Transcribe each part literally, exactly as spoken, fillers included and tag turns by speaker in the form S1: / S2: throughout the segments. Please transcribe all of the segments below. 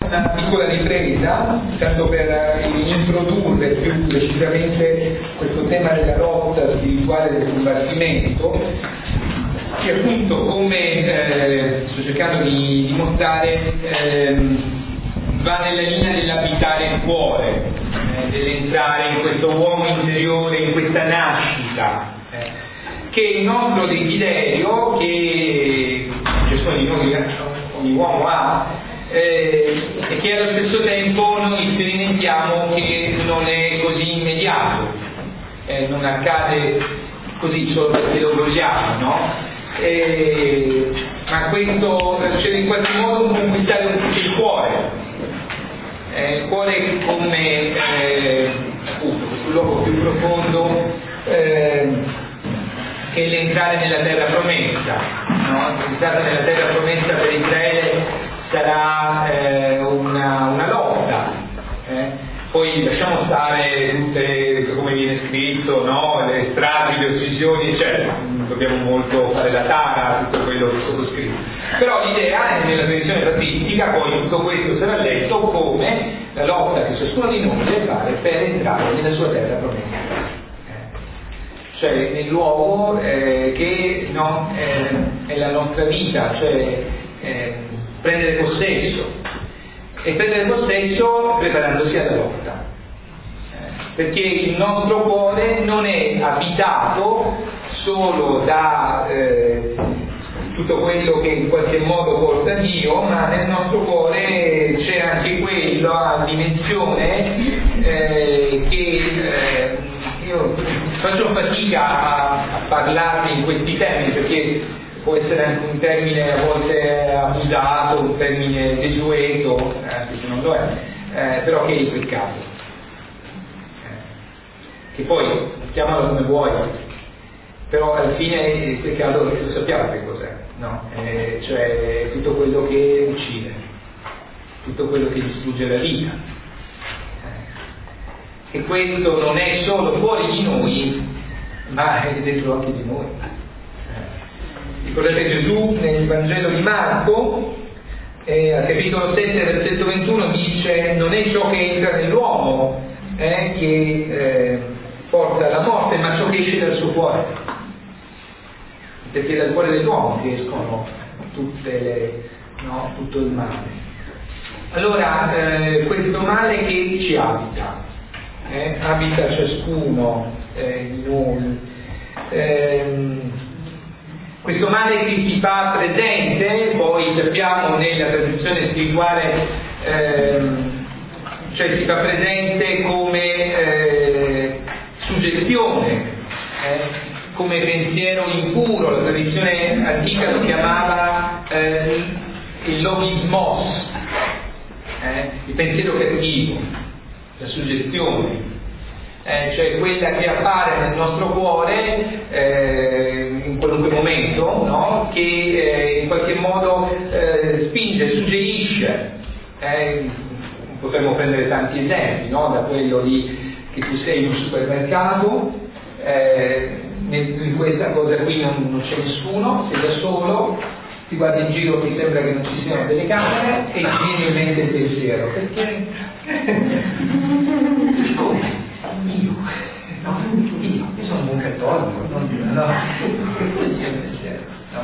S1: una piccola ripresa, tanto per introdurre più precisamente questo tema della lotta spirituale del combattimento, che appunto, come eh, sto cercando di dimostrare, eh, va nella linea dell'abitare il cuore, eh, dell'entrare in questo uomo interiore, in questa nascita, eh, che è il nostro desiderio, che ciascuno di noi, ogni uomo ha, eh, e che allo stesso tempo noi sperimentiamo che non è così immediato, eh, non accade così solo perché lo vogliamo, no? Eh, ma questo, cioè in qualche modo conquistare il cuore, eh, il cuore come eh, appunto questo luogo più profondo, eh, che è l'entrare nella terra promessa, no? L'entrata nella terra promessa per Israele sarà eh, una, una lotta, eh? Poi lasciamo stare tutte, come viene scritto, no? Le stragi, le uccisioni, eccetera, non dobbiamo molto fare la tara, tutto quello che è sottoscritto. Però l'idea è, nella tradizione patristica, poi tutto questo sarà letto come la lotta che ciascuno di noi deve fare per entrare nella sua terra promessa. Cioè nel luogo eh, che no, eh, è la nostra vita, cioè eh, prendere possesso. E prendere possesso preparandosi alla lotta, eh, perché il nostro cuore non è abitato solo da eh, tutto quello che in qualche modo porta Dio, ma nel nostro cuore c'è anche quella dimensione eh, che eh, io faccio fatica a, a parlarne in questi termini, perché può essere anche un termine a volte abusato, un termine desueto, anche se non lo è, eh, però che è il peccato. Eh, che poi, chiamalo come vuoi, però alla fine il peccato lo sappiamo che cos'è, no? Eh, cioè tutto quello che uccide, tutto quello che distrugge la vita. Eh, e questo non è solo fuori di noi, ma è dentro anche di noi. Ricordate Gesù nel Vangelo di Marco, eh, al capitolo sette, versetto ventuno, dice: non è ciò che entra nell'uomo eh, che eh, porta alla morte, ma ciò che esce dal suo cuore, perché è dal cuore dell'uomo che escono tutte le, no, tutto il male. Allora eh, questo male che ci abita, eh, abita ciascuno eh, di noi. Ehm, Questo male che si fa presente, poi sappiamo nella tradizione spirituale, ehm, cioè si fa presente come eh, suggestione, eh, come pensiero impuro. La tradizione antica lo chiamava eh, il logismos, eh, il pensiero cattivo, la suggestione. Eh, cioè quella che appare nel nostro cuore eh, in qualunque momento, no? Che eh, in qualche modo eh, spinge, suggerisce. Eh, potremmo prendere tanti esempi, no? Da quello di che tu sei in un supermercato, eh, in questa cosa qui non, non c'è nessuno, sei da solo, ti guardi in giro, ti sembra che non ci siano delle camere e ti viene in mente il pensiero, perché? Come? Io, no, io, io sono un buon cattolico, non Dio, no, no.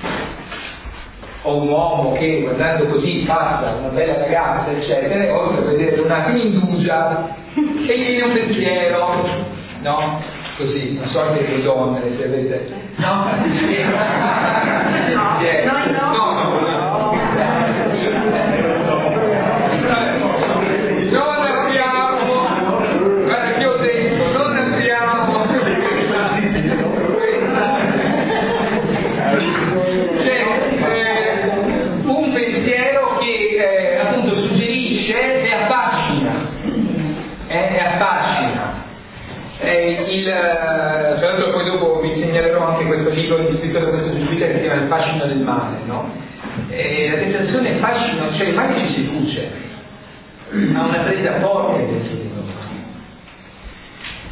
S1: O un uomo che guardando così passa una bella ragazza, eccetera, e oltre a vedere una indugia e gli viene un pensiero, no? Così, non so anche le donne, se avete, no? No, no, no, no, no. Il, tra l'altro poi dopo vi segnalerò anche questo libro scritto da questo gesuita che si chiama Il fascino del male, no? E la tentazione è fascino, cioè il male ci seduce, ha una presa forte dentro di noi.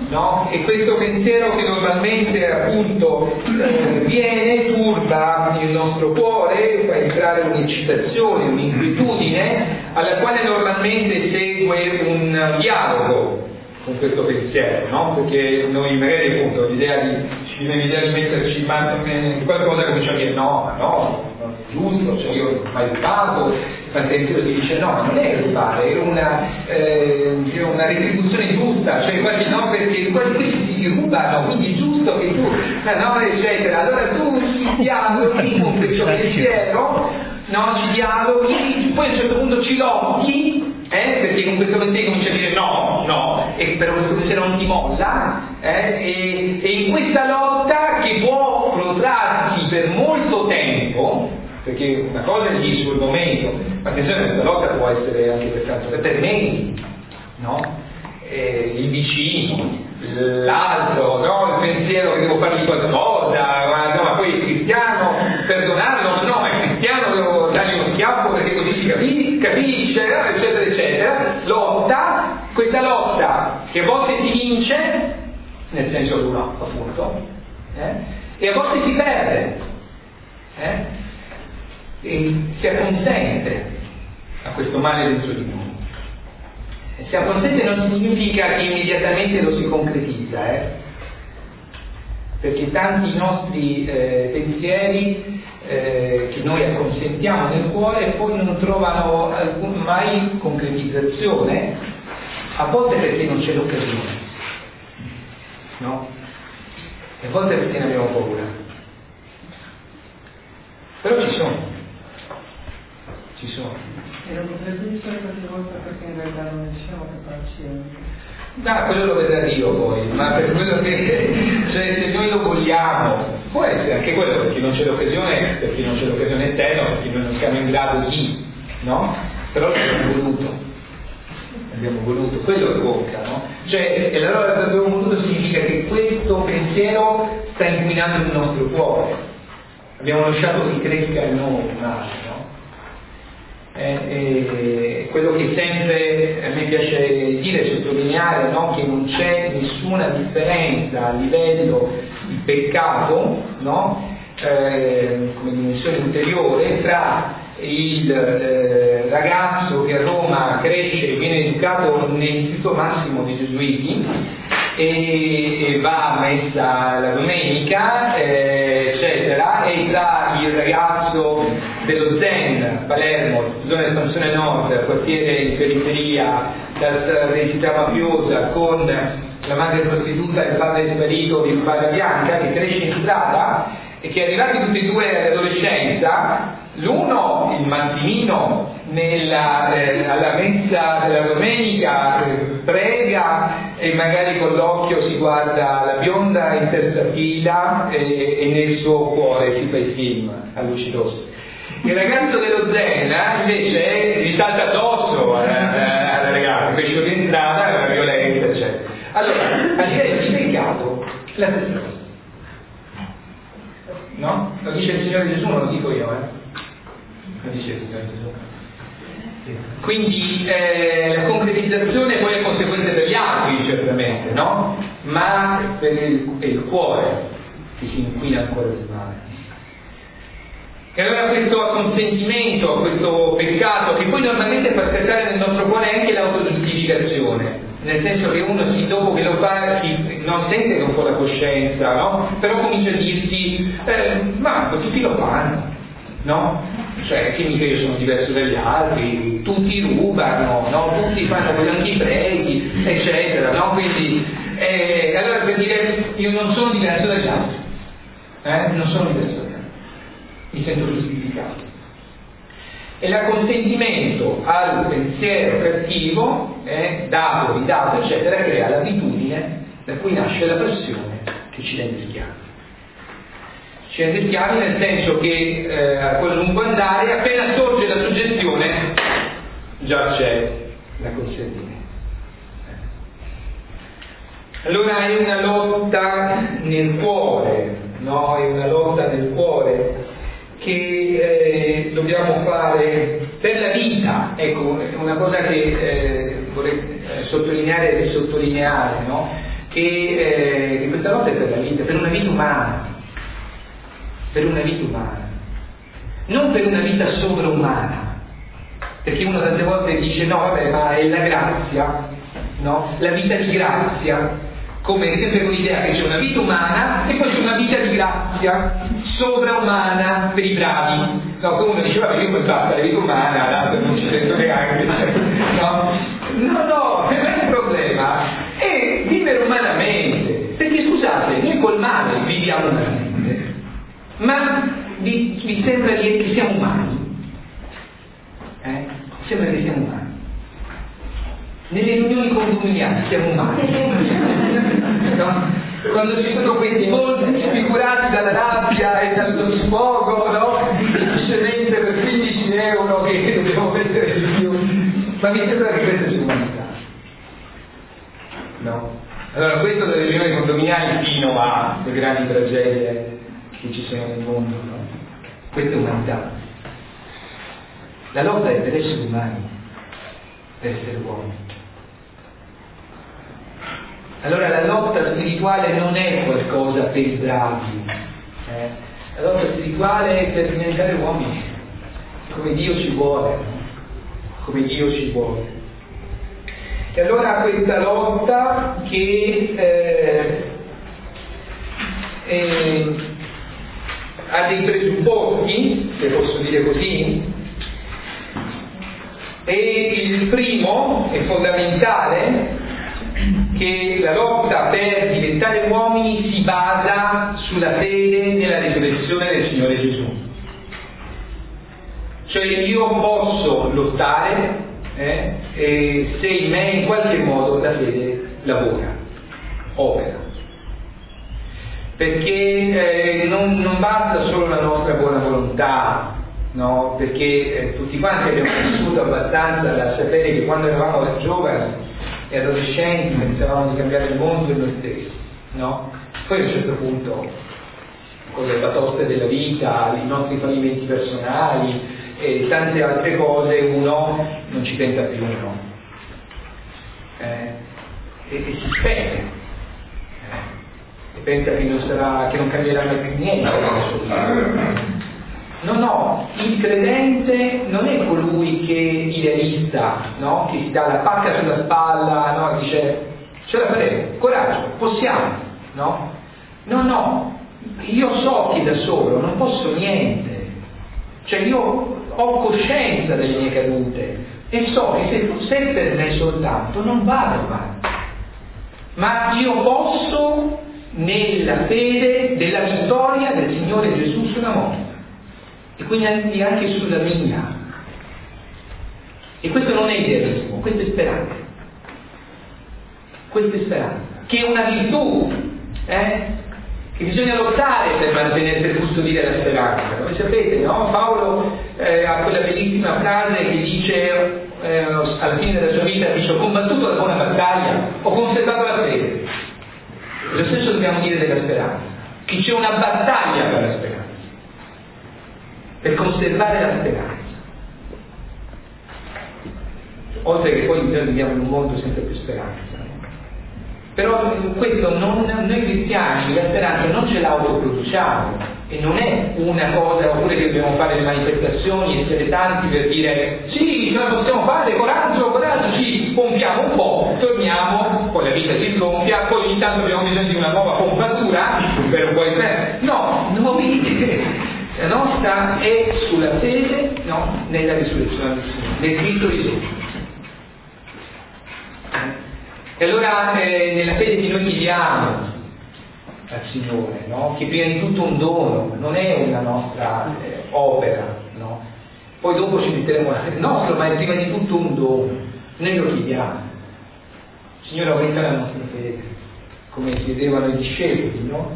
S1: no? E questo pensiero che normalmente appunto eh, viene, turba il nostro cuore, fa entrare un'eccitazione, un'inquietudine, alla quale normalmente segue un dialogo con questo pensiero, no? Perché noi magari appunto l'idea di, ci viene l'idea di metterci in mano in qualcosa che comincia a dire no, ma no, non è giusto, cioè io non ho mai rubato, il pensiero si dice no, ma non è rubare, è una, eh, una retribuzione giusta, cioè quasi no, perché quasi questi si rubano, quindi è giusto che tu, no, eccetera, allora tu ci dialoghi con questo pensiero, no, ci dialoghi, poi a un certo punto ci lotti, Eh, perché con questo pensiero comincia a dire no, no, e però questo pensiero non ti molla, eh, e, e in questa lotta che può protrarsi per molto tempo, perché una cosa è lì sul momento, ma attenzione, questa lotta può essere anche per tanto per mesi, no? Eh, il vicino, l'altro, no? Il pensiero che devo fargli qualcosa, ma, no, ma poi è cristiano, perdonarlo, no, è cristiano, devo dargli uno schiaffo perché così si capisce, capisce, eccetera, eccetera, lotta, questa lotta che a volte si vince, nel senso che uno appunto, eh, e a volte si perde, eh, e si acconsente a questo male dentro di noi. E si acconsente non significa che immediatamente lo si concretizza, eh, perché tanti nostri eh, pensieri Eh, che noi acconsentiamo nel cuore poi non trovano alcun, mai concretizzazione, a volte perché non c'è l'occasione, no? E a volte perché ne abbiamo paura, però ci sono, ci sono.
S2: E lo potrebbe essere qualche volta perché in realtà non ne siamo capaci.
S1: No, quello lo vedrà Dio poi, ma per quello che, cioè, se noi lo vogliamo, può essere anche quello perché non c'è l'occasione, perché non c'è l'occasione esterna, perché noi non siamo in grado di, no? Però l'abbiamo voluto, abbiamo voluto, quello che conta, no? Cioè, e allora l'abbiamo voluto significa che questo pensiero sta inquinando il nostro cuore, abbiamo lasciato che cresca in noi male, no? Eh, eh, quello che sempre a me piace dire e sottolineare, no? Che non c'è nessuna differenza a livello di peccato, no? eh, come dimensione interiore tra il eh, ragazzo che a Roma cresce e viene educato nell'istituto massimo dei Gesuiti e, e va a messa la domenica, eh, eccetera, e tra il ragazzo dello Zen, Palermo, zona di espansione nord, quartiere in periferia, dalla densità mafiosa, con la madre prostituta e il padre sparito di Bala Bianca, che cresce in strada e che arrivati tutti e due all'adolescenza, l'uno, il mantinino, nella, eh, alla messa della domenica eh, prega e magari con l'occhio si guarda la bionda in terza fila e, e nel suo cuore si fa i film a luci rosse. Il ragazzo dello Zen invece gli salta addosso alla ragazza, pesce di entrata, la violenza, eccetera. Allora, a livello di peccato, la stessa cosa. No? Lo dice il Signore Gesù, non lo dico io, eh? Lo dice il Signore Gesù. Quindi eh, la concretizzazione poi è conseguenza per gli altri, certamente, no? Ma per il, è il cuore che si inquina ancora di male. E allora questo consentimento a questo peccato, che poi normalmente fa scattare nel nostro cuore anche l'autogiustificazione, nel senso che uno si, dopo che lo fa si, non sente che un po' la coscienza, no? Però comincia a dirsi eh, ma tutti lo fanno, no? Cioè che mica io sono diverso dagli altri, tutti rubano, no? Tutti fanno quello anche i preghi, eccetera, no? Quindi eh, allora per dire io non sono diverso dagli altri, eh? non sono diverso dagli altri, mi sento giustificato. E l'acconsentimento al pensiero cattivo, eh, dato, ridato, eccetera, crea l'abitudine da cui nasce la pressione che ci rende schiavi. Ci rende schiavi nel senso che eh, a lungo andare, appena sorge la suggestione, già c'è l'acconsentimento. Allora è una lotta nel cuore, no? È una lotta nel cuore che eh, dobbiamo fare per la vita. Ecco, una cosa che eh, vorrei sottolineare e sottolineare, no? che, eh, che questa lotta è per la vita, per una vita umana, per una vita umana, non per una vita sovraumana, perché uno tante volte dice no vabbè ma è la grazia, no? La vita di grazia, come sempre con l'idea che c'è una vita umana e poi c'è una vita di grazia sovraumana per i bravi. No, come uno diceva, io poi basta la vita umana, non ci sento neanche. No, no, no, non è un problema, è vivere umanamente. Perché scusate, noi col male viviamo umanamente, ma vi, vi sembra che siamo umani? Eh? Sembra che siamo umani. Nelle riunioni condominiali siamo umani. No? Quando ci sono questi volti sfigurati dalla rabbia e dallo sfogo, no? Scemenze per quindici euro che dobbiamo mettere di più, ma mi sembra che questa sia umanità, no? Allora questo delle riunioni condominiali fino alle grandi tragedie che ci sono nel mondo, no? Questa è umanità. La lotta è per essere umani, per essere uomini. Allora la lotta spirituale non è qualcosa per i bravi, eh? La lotta spirituale è per diventare uomini, come Dio ci vuole, come Dio ci vuole. E allora questa lotta che eh, eh, ha dei presupposti, se posso dire così, e il primo è fondamentale, che la lotta per diventare uomini si basa sulla fede nella risurrezione del Signore Gesù. Cioè io posso lottare eh, e se in me in qualche modo la fede lavora, opera. Perché eh, non, non basta solo la nostra buona volontà, no? Perché eh, tutti quanti abbiamo vissuto abbastanza da sapere che quando eravamo giovani e adolescenti pensavamo di cambiare il mondo e noi stessi, no? Poi a un certo punto, con le batoste della vita, i nostri fallimenti personali e tante altre cose, uno non ci pensa più, no? Eh, e, e si spende, eh, e pensa che non, sarà, che non cambierà mai più niente nella sua vita. No, no, il credente non è colui che idealista, no? Che si dà la pacca sulla spalla, no? E dice ce la faremo, coraggio, possiamo, no? No, no, io so che da solo non posso niente, cioè io ho coscienza delle mie cadute e so che se, se per me soltanto non vado avanti, ma io posso nella fede della vittoria del Signore Gesù sulla morte. E quindi anche sulla mia. E questo non è idealismo, questa è speranza. Questa è speranza, che è una virtù, eh? Che bisogna lottare per mantenere, per custodire la speranza. Voi sapete, no? Paolo eh, ha quella bellissima frase che dice, eh, alla fine della sua vita, dice: ho combattuto la buona battaglia, ho conservato la fede. Lo stesso dobbiamo dire della speranza, che c'è una battaglia per la speranza, per conservare la speranza. Oltre che poi noi viviamo in un mondo senza più speranza. Però questo non, noi cristiani la speranza non ce la autoproduciamo, e non è una cosa oppure che dobbiamo fare le manifestazioni, essere tanti per dire sì, ce la possiamo fare, coraggio, coraggio, ci pompiamo un po', torniamo, poi la vita si sgonfia, poi ogni tanto abbiamo bisogno di una nuova pompatura per un po' di tempo. No, no, la nostra è sulla fede, no, nella risurrezione del Signore, nel Cristo Gesù. E allora eh, nella fede che noi chiediamo al Signore, no? Che prima di tutto un dono, non è una nostra eh, opera, no? Poi dopo ci metteremo la fede nostra, ma è prima di tutto un dono. Noi lo chiediamo. Signore, aumenta la nostra fede, come chiedevano i discepoli, no?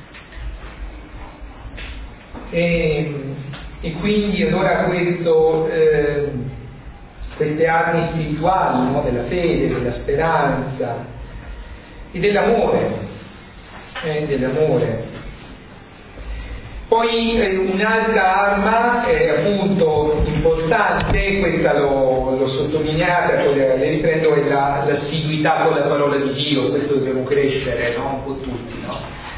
S1: E, e quindi allora questo, eh, queste armi spirituali, no? Della fede, della speranza e dell'amore, eh, dell'amore. Poi eh, un'altra arma eh, appunto importante, questa l'ho, l'ho sottolineata, poi le, le riprendo, è la, l'assiduità con la parola di Dio. Questo dobbiamo crescere, no? Un po' tutti, no?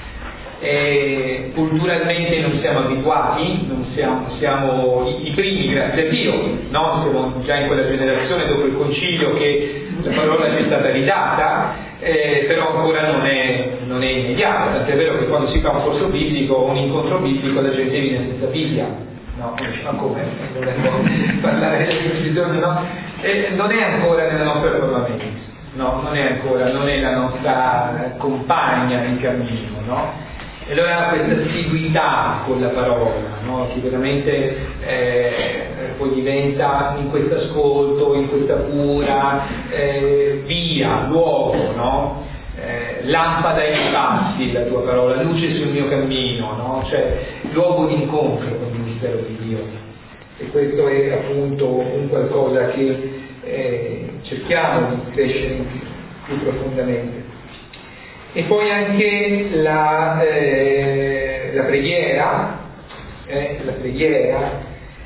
S1: E culturalmente non siamo abituati, non siamo, siamo i, i primi, grazie a Dio, no? Siamo già in quella generazione dopo il concilio che la parola ci è stata ridata, eh, però ancora non è, non è immediata, tant'è vero che quando si fa un corso biblico o un incontro biblico la gente viene senza Bibbia, no? Ma come? Dovremmo parlare di questi giorni, no? E non è ancora nella nostra Parlamento, no? Non è ancora, non è la nostra compagna in cammino, no? E allora questa assiduità con la parola, no? Che veramente eh, poi diventa in questo ascolto, in questa cura, eh, via, luogo, no? Eh, lampada ai miei passi la tua parola, luce sul mio cammino, no? Cioè luogo di incontro con il mistero di Dio. E questo è appunto un qualcosa che eh, cerchiamo di crescere più profondamente. E poi anche la, eh, la preghiera, eh, la preghiera,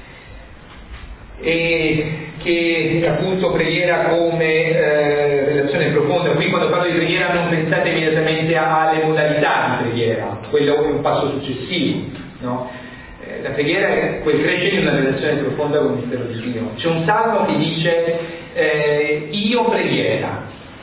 S1: e che appunto preghiera come eh, relazione profonda. Qui quando parlo di preghiera non pensate immediatamente alle modalità di preghiera, quello è un passo successivo, no? Eh, la preghiera è quel crescere in una relazione profonda con il mistero di Dio. C'è un salmo che dice eh, io preghiera.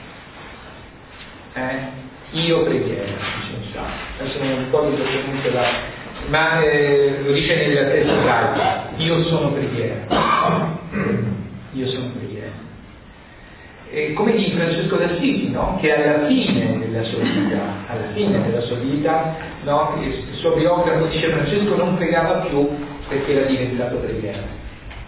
S1: Eh? Io preghiera, dice un salmo. Adesso non ricordo esattamente la... ma eh, lo dice nella testa ebraica. Io sono preghiera. Io sono preghiera. E come di Francesco d'Assisi, no? Che alla fine della sua vita, alla fine della sua vita, no? Il suo biografo dice Francesco non pregava più perché era diventato preghiera.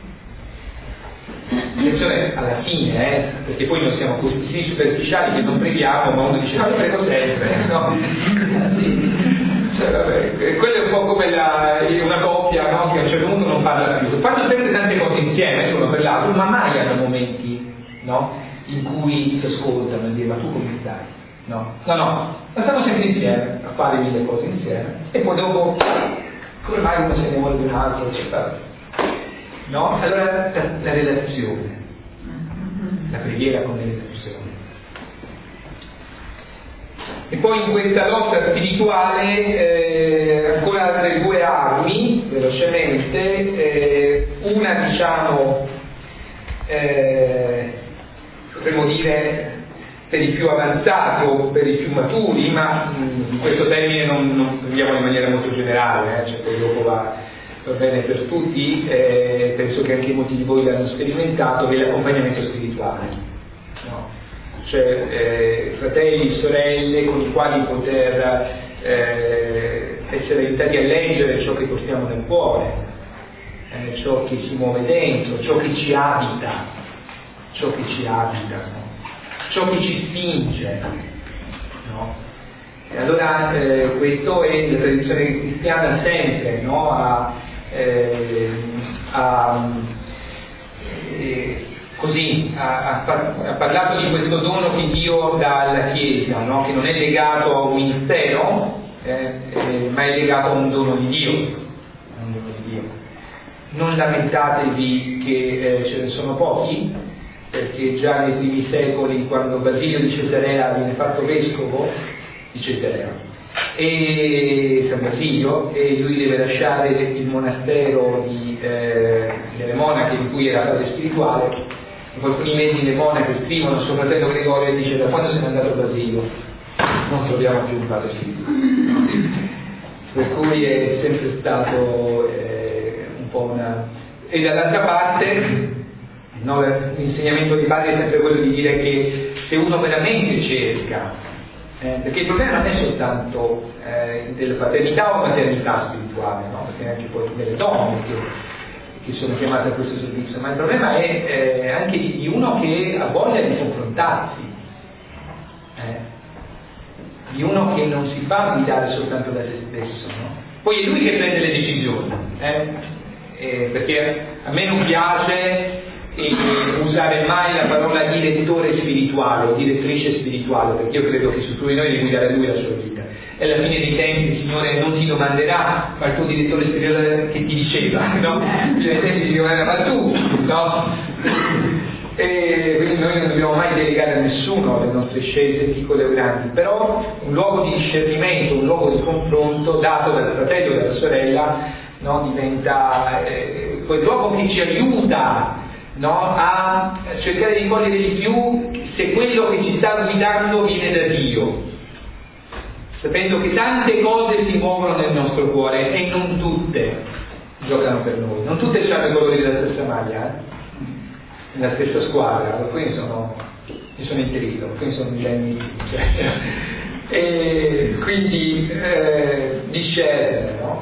S1: Attenzione alla fine, eh, perché poi non siamo così superficiali che non preghiamo, ma uno dice no, io prego sempre, no? Sì. Cioè, vabbè, quello è un po' come la, una coppia, no? Che a un certo punto non parla più, fanno sempre tante cose insieme, uno per l'altro, ma mai hanno momenti, no? In cui si ascoltano e dicono ma tu come stai? No, no, no, ma stanno sempre insieme a fare mille cose insieme e poi dopo come mai uno se ne vuole di un altro, eccetera. No? Allora la, la relazione, la preghiera con le relazioni. E poi in questa lotta spirituale eh, ancora altre due armi, velocemente, eh, una diciamo eh, potremmo dire per i più avanzati o per i più maturi, ma mh, questo termine non, non prendiamo in maniera molto generale, eh, cioè poi dopo va va bene per tutti, eh, penso che anche molti di voi l'hanno sperimentato, è l'accompagnamento spirituale, no? Cioè eh, fratelli, sorelle con i quali poter eh, essere aiutati a leggere ciò che portiamo nel cuore, eh, ciò che si muove dentro, ciò che ci abita, ciò che ci abita, no? Ciò che ci spinge, no? E allora eh, questo è la tradizione cristiana sempre, no? a, eh, a, eh, così, ha, ha parlato di questo dono che Dio dà alla Chiesa, no? Che non è legato a un ministero, eh, eh, ma è legato a un dono di Dio. Un dono di Dio. Non lamentatevi che eh, ce ne sono pochi, perché già nei primi secoli, quando Basilio di Cesarea viene fatto vescovo di Cesarea e San Basilio, e lui deve lasciare il monastero di, eh, delle monache di cui era padre spirituale. Dopo alcuni mesi le monache scrivono a suo fratello Gregorio e dice: da quando se n'è andato Basilio non troviamo più un padre spirituale. Per cui è sempre stato eh, un po' una... E dall'altra parte, no, l'insegnamento di padre è sempre quello di dire che se uno veramente cerca, Eh, perché il problema non è soltanto eh, della paternità o maternità spirituale, no? Perché anche poi delle donne che, che sono chiamate a questo servizio, ma il problema è eh, anche di, di uno che ha voglia di confrontarsi, eh? Di uno che non si fa guidare soltanto da se stesso, no? Poi è lui che prende le decisioni, eh? Eh, perché a me non piace e usare mai la parola direttore spirituale o direttrice spirituale, perché io credo che su di noi deve guidare lui la sua vita. E alla fine dei tempi il Signore non ti domanderà ma il tuo direttore spirituale che ti diceva, no? Cioè ai tempi ti domanderà ma tu, no? E quindi noi non dobbiamo mai delegare a nessuno le nostre scelte piccole o grandi, però un luogo di discernimento, un luogo di confronto dato dal fratello e dalla sorella, no? Diventa eh, quel luogo che ci aiuta, no? A cercare di cogliere di più se quello che ci sta guidando viene da Dio, sapendo che tante cose si muovono nel nostro cuore e non tutte giocano per noi, non tutte hanno i colori della stessa maglia, eh? Nella stessa squadra, alcuni sono, io sono interito, alcuni sono millenni, cioè, e quindi eh, discernere, no?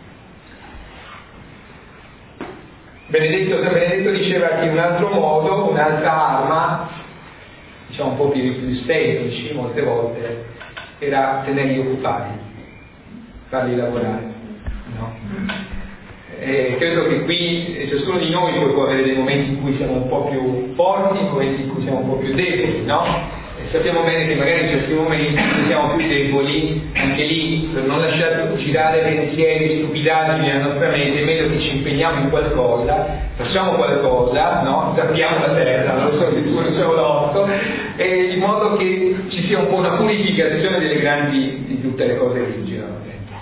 S1: Benedetto, Benedetto diceva che un altro modo, un'altra arma, diciamo un po' più, più semplici molte volte, era tenerli occupati, farli lavorare, no? E credo che qui ciascuno di noi poi può avere dei momenti in cui siamo un po' più forti, momenti in cui siamo un po' più deboli, no? E sappiamo bene che magari in certi momenti in cui siamo più deboli, anche lì, per non lasciare girare pensieri, stupidaggini nella nostra mente, è meglio che ci impegniamo in qualcosa, facciamo qualcosa, no? Tappiamo la terra, non so se tu non c'è l'otto, e in modo che ci sia un po' una purificazione delle grandi, di tutte le cose che ci girano.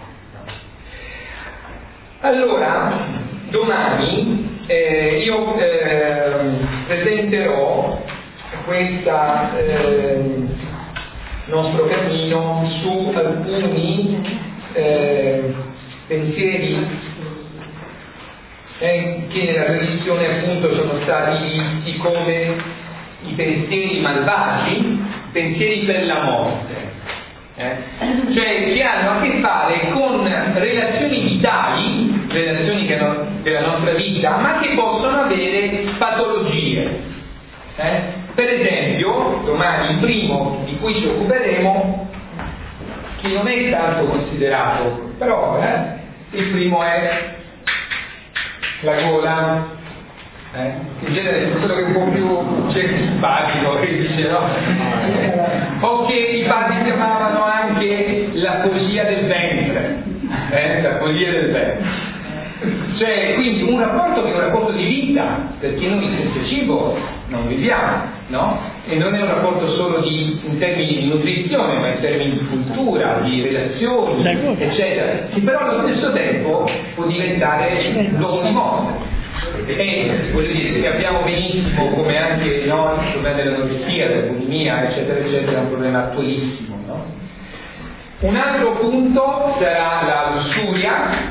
S1: Allora, domani eh, io eh, presenterò questo eh, nostro cammino su alcuni eh, pensieri eh, che nella tradizione appunto sono stati visti come i pensieri malvagi, pensieri per la morte. Eh? Cioè che hanno a che fare con relazioni vitali, relazioni che no, della nostra vita, ma che possono avere patologie. Eh? Per esempio, domani il primo di cui ci occuperemo, che non è tanto considerato, però eh, il primo è la gola. Eh? In genere è quello che è un po' più c'è simpatico, che dice no? O che i padri chiamavano anche la poesia del ventre, eh? La poesia del ventre. Cioè, quindi un rapporto che è un rapporto di vita, perché noi senza cibo non viviamo, no? E non è un rapporto solo di, in termini di nutrizione, ma in termini di cultura, di relazioni, eccetera, che però allo stesso tempo può diventare un luogo di morte. E voglio dire, capiamo benissimo come anche no, il problema dell'anoressia, della bulimia, eccetera, eccetera, è un problema attualissimo, no? Un altro punto sarà la lussuria,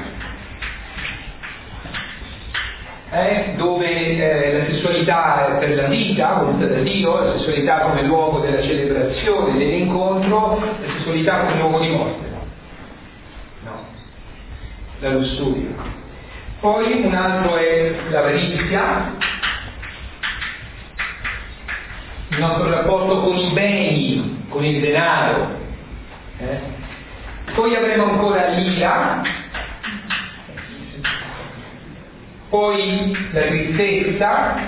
S1: eh, dove eh, la sessualità è per la vita, voluta da Dio, la sessualità come luogo della celebrazione, dell'incontro, la sessualità come luogo di morte. No, la lussuria. Poi un altro è l'avarizia, il nostro rapporto con i beni, con il denaro. Eh? Poi avremo ancora l'ira, poi la tristezza,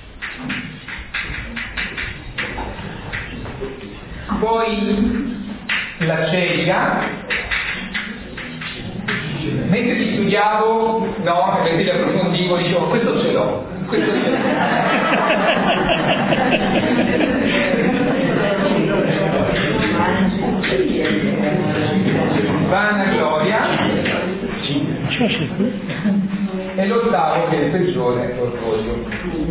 S1: poi la cieca. Mentre li studiavo, no, mentre li approfondivo, dicevo, questo ce l'ho, questo ce l'ho. Vanagloria. E l'ottavo, che è il peggiore, è l'orgoglio.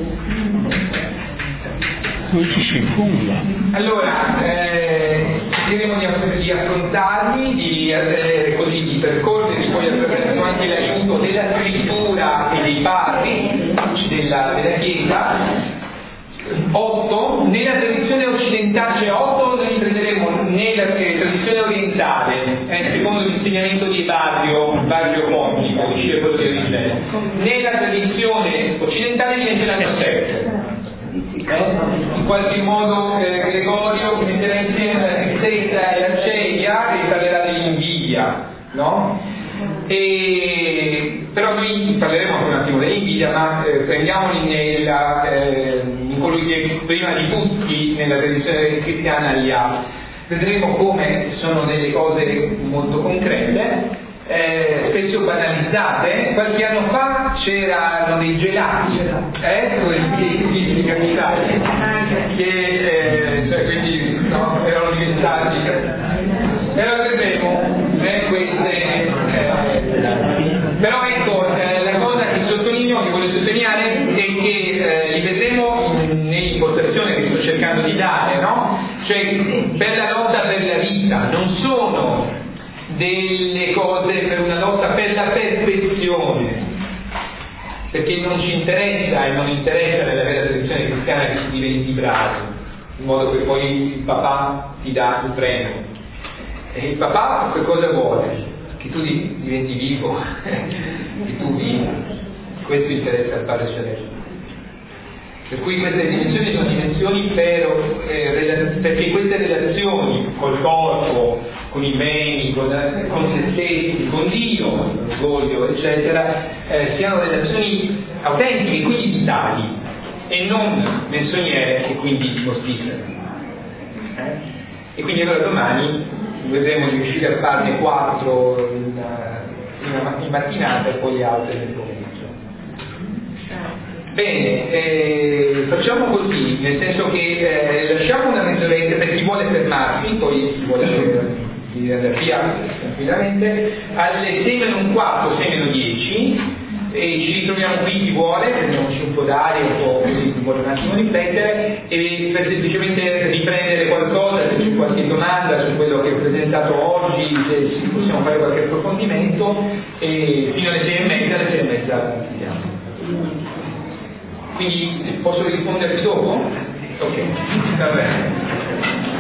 S3: Non ci si nulla.
S1: Allora, eh, cercheremo di, di affrontarli, di, eh, così, di percorrerli, poi attraverso anche l'aiuto della scrittura e dei padri della, della Chiesa. Otto, nella tradizione occidentale, cioè otto noi li prenderemo nella eh, tradizione orientale, eh, secondo l'insegnamento di Barrio, Barrio Pontico, discepolo di Origene. Nella tradizione occidentale diventeranno sette. In qualche modo eh, Gregorio metterà insieme la tristezza e la celia e parlerà dell'invidia, no? E però noi parleremo anche un attimo dell'invidia, ma eh, prendiamoli nella, eh, in colui che prima di tutti nella tradizione cristiana li ha. Vedremo come sono delle cose molto concrete, eh, spesso banalizzate. Qualche anno fa c'erano dei gelati, eh, quelli capitali, che eh, cioè, quindi no, erano diventati, però vedremo eh, queste, eh, però ecco, eh, la cosa che sottolineo, che voglio sottolineare, è che eh, li vedremo nell'impostazione che sto cercando di dare, no? Cioè per la lotta per la vita, non sono delle cose per una lotta per la perfezione, perché non ci interessa e non interessa nella vera tradizione cristiana che si diventi bravo, in modo che poi il papà ti dà il premio. E il papà che cosa vuole? Che tu diventi vivo, che tu viva. Questo interessa al Padre Celeste. Per cui queste dimensioni sono dimensioni per, eh, perché queste relazioni col corpo, con i beni, con, con se stessi, con Dio, l'orgoglio, eccetera, eh, siano relazioni autentiche, quindi vitali, e non menzognere e quindi mortifere. Eh? E quindi allora domani vedremo di riuscire a farne quattro in, in mattinata e poi le altre nel pomeriggio. Bene, eh, facciamo così, nel senso che eh, lasciamo una mezz'oretta per chi vuole fermarsi, poi chi vuole andare via tranquillamente, alle sei meno un quarto, sei meno dieci, e ci ritroviamo qui chi vuole, prendiamoci un po' d'aria, un po' così, chi vuole un attimo riflettere, e per semplicemente riprendere qualcosa, se c'è qualche domanda su quello che ho presentato oggi, se possiamo fare qualche approfondimento, e fino alle sei e mezza, alle sei e mezza chiudiamo. Quindi posso rispondervi dopo? Ok, va bene.